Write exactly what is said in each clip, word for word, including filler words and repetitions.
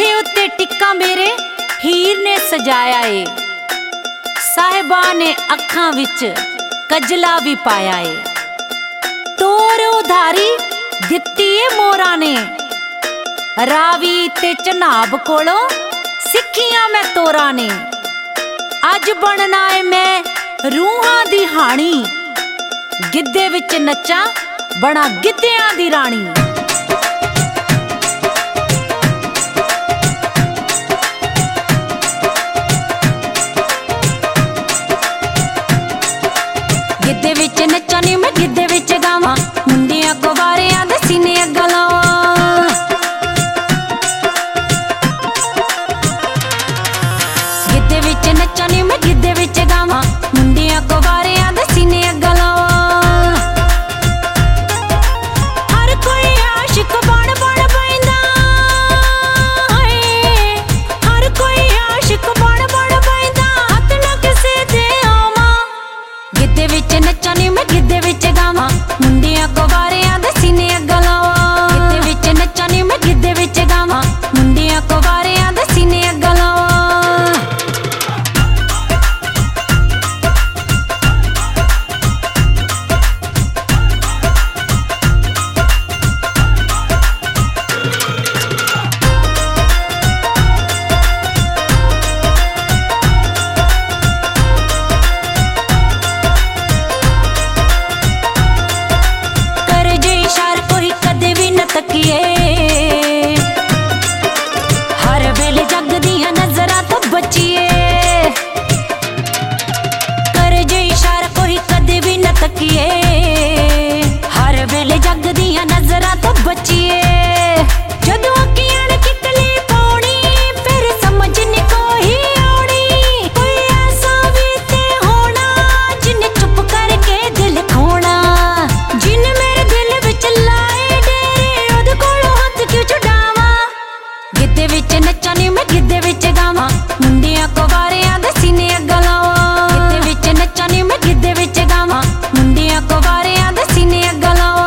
मथे उत्ते टिक्का मेरे हीर ने सजाया ए, साहिबा ने अखां विच कजला भी पाया ए। तोर उधारी दित्ती ए मोरा ने, रावी ते चनाब कोलों सिखियां मैं तोरा ने। अज बनना है मैं रूहां दी हानी, गिद्धे विच नच्चा बना गिद्धियां दी रानी। गिद्धे विच नच्चा नी मैं गिद्धे विच गावां, मुंडियां गुबारियां दे सीने अग्गां लावां। गिद्धे विच नच्चा नी मैं गिद्धे विच गावां, मुंडियां गुबारियां दे सीने अग्गां लावां। हर कोई आशिक बन बन पैंदा, हर कोई आशिक बन बन पैंदा, हत्थ ना किसे दे आवां। गिद्धे विच नच्चा नी मैं गिद्धे विच गावां, मुंडियां गुबारियां दे सीने अग्गां लावां। गिद्धे विच नच्चा नी मैं गिद्धे विच गावां, मुंडियां गुबारियां दे सीने अग्गां लावां। हर वेले जग दियां नजरां तो बचिए, कर जे इशारा कोई कदे भी न तकिए। हर वेले जग दियां नजरां तो बचिए, जदों अखियां ने किकली पाउणी फिर समझ नी कोई आउणी। कोई ऐसा भी ते होना जिन्ने चुप करके दिल खोना, जिन्ने मेरे दिल विच लाए डेरे ओदे कोलों हत्थ क्यों छुड़ावां। गिद्धे विच नच्चा नी मैं गिद्धे विच गावां, मुंडियां गुबारियां दे सीने अग्गां लावां। गिद्धे विच नच्चा नी मैं गिद्धे विच गावां, मुंडियां गुबारियां दे सीने अग्गां लावां।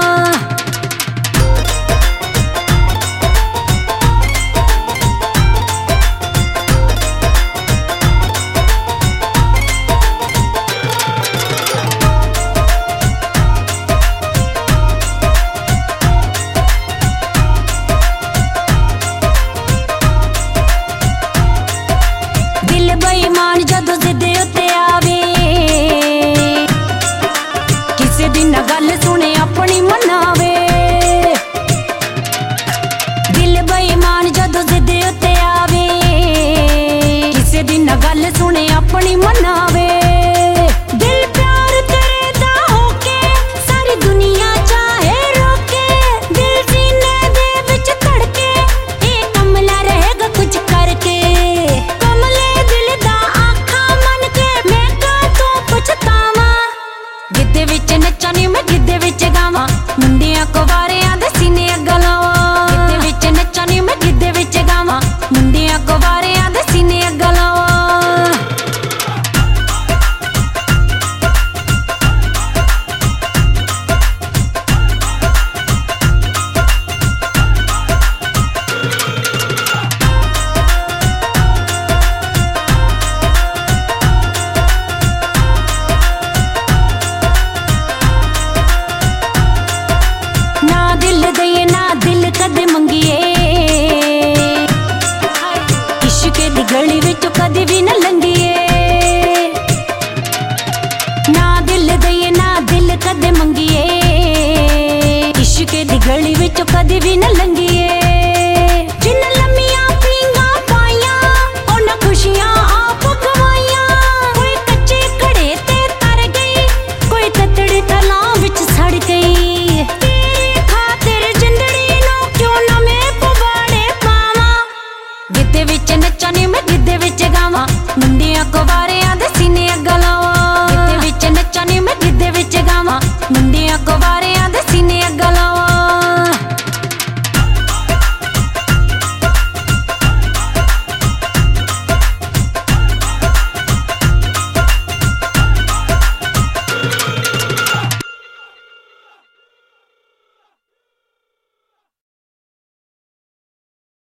दिल बेईमान जदों जिद्दे उत्ते आवे, किसे दी ना गल सुने अपनी मनावे। दिल बेईमान जदों जिद्दे उत्ते आवे, किसे दी ना गल सुने अपनी मनावे। दिल प्यार तेरे दा होके सारी दुनिया चाहे रोके, दिल सीने दे विच धड़के ए कमला रहेगा कुछ करके। कमले दिल दा आखा मन के मैं का तू पछतावा। गिद्धे विच नच्चा नी मैं गिद्धे विच गावां, मुंडियां गुबारियां दे सीने अग्गां लावां। गिद्धे विच नच्चा नी मैं गिद्धे विच गावां, मुंडियां गुबारियां दे सीने अग्गां लावां। ना दिल दइए ना दिल कदे मंगिए, इश्क दी गली विचों कदे भी न लंघिए। ना दिल दइए ना दिल कदे मंगिए, इश्क दी गली विचों कदे भी न लंघिए। जिन्न लम्मियां पींगां पाइयां उन्हां खुशियां आप गवाइयां। कोई कच्चे घड़े ते तर गई, कोई ततड़ी तलां विच सड़ गई। तेरी खातिर जिंदड़ी नूं क्यों ना मैं पवाड़े पावां। गिद्धे विच नच्चा नी मैं गिद्धे विच गावां, मुंडियां गुबारियां